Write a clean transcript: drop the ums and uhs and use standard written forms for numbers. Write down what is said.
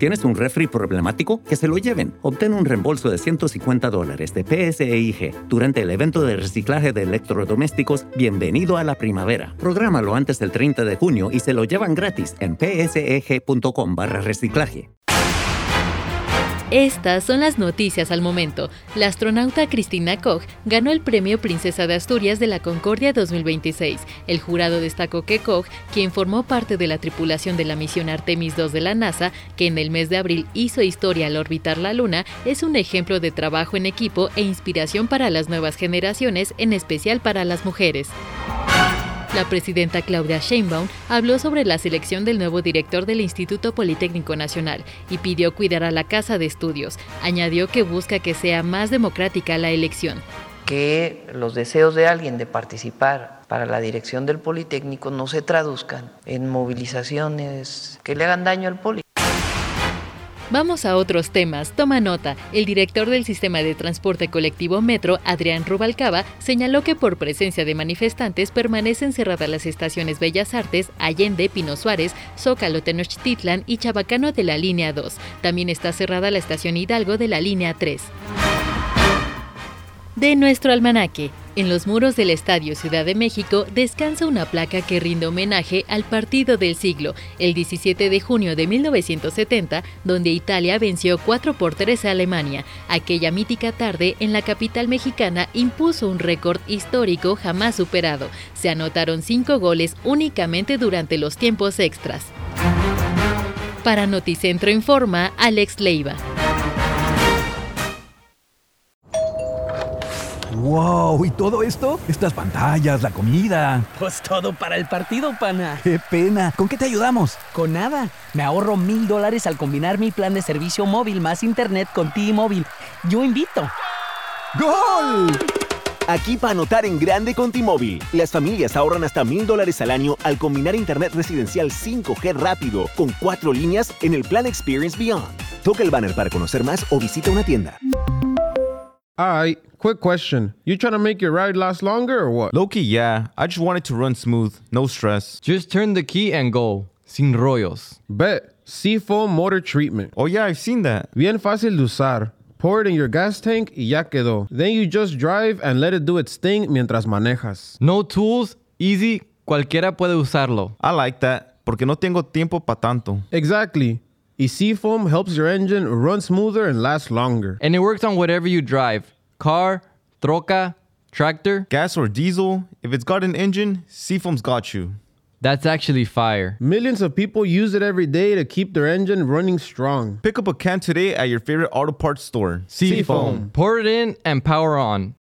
¿Tienes un refri problemático? Que se lo lleven. Obtén un reembolso de $150 de PSEIG durante el evento de reciclaje de electrodomésticos Bienvenido a la Primavera. Prográmalo antes del 30 de junio y se lo llevan gratis en pseg.com/reciclaje. Estas son las noticias al momento. La astronauta Cristina Koch ganó el Premio Princesa de Asturias de la Concordia 2026. El jurado destacó que Koch, quien formó parte de la tripulación de la misión Artemis II de la NASA, que en el mes de abril hizo historia al orbitar la Luna, es un ejemplo de trabajo en equipo e inspiración para las nuevas generaciones, en especial para las mujeres. La presidenta Claudia Sheinbaum habló sobre la selección del nuevo director del Instituto Politécnico Nacional y pidió cuidar a la Casa de Estudios. Añadió que busca que sea más democrática la elección. Que los deseos de alguien de participar para la dirección del Politécnico no se traduzcan en movilizaciones que le hagan daño al Poli. Vamos a otros temas. Toma nota. El director del sistema de transporte colectivo Metro, Adrián Rubalcaba, señaló que por presencia de manifestantes permanecen cerradas las estaciones Bellas Artes, Allende, Pino Suárez, Zócalo, Tenochtitlan y Chabacano de la línea 2. También está cerrada la estación Hidalgo de la línea 3. De nuestro almanaque. En los muros del Estadio Ciudad de México descansa una placa que rinde homenaje al partido del siglo, el 17 de junio de 1970, donde Italia venció 4-3 a Alemania. Aquella mítica tarde en la capital mexicana impuso un récord histórico jamás superado. Se anotaron 5 goles únicamente durante los tiempos extras. Para Noticentro Informa, Alex Leiva. ¡Wow! ¿Y todo esto? Estas pantallas, la comida. Pues todo para el partido, pana. ¡Qué pena! ¿Con qué te ayudamos? Con nada. Me ahorro $1,000 al combinar mi plan de servicio móvil más internet con T-Mobile. Yo invito. ¡Gol! Aquí para anotar en grande con T-Mobile. Las familias ahorran hasta $1,000 al año al combinar internet residencial 5G rápido con 4 líneas en el plan Experience Beyond. Toca el banner para conocer más o visita una tienda. Alright, quick question. You trying to make your ride last longer or what? Low-key, yeah. I just want it to run smooth, no stress. Just turn the key and go. Sin rollos. Bet. Seafoam Motor Treatment. Oh yeah, I've seen that. Bien fácil de usar. Pour it in your gas tank y ya quedó. Then you just drive and let it do its thing mientras manejas. No tools, easy, cualquiera puede usarlo. I like that, porque no tengo tiempo pa' tanto. Exactly. Y Seafoam helps your engine run smoother and last longer. And it works on whatever you drive. Car, troca, tractor. Gas or diesel, if it's got an engine, Seafoam's got you. That's actually fire. Millions of people use it every day to keep their engine running strong. Pick up a can today at your favorite auto parts store. Seafoam. Pour it in and power on.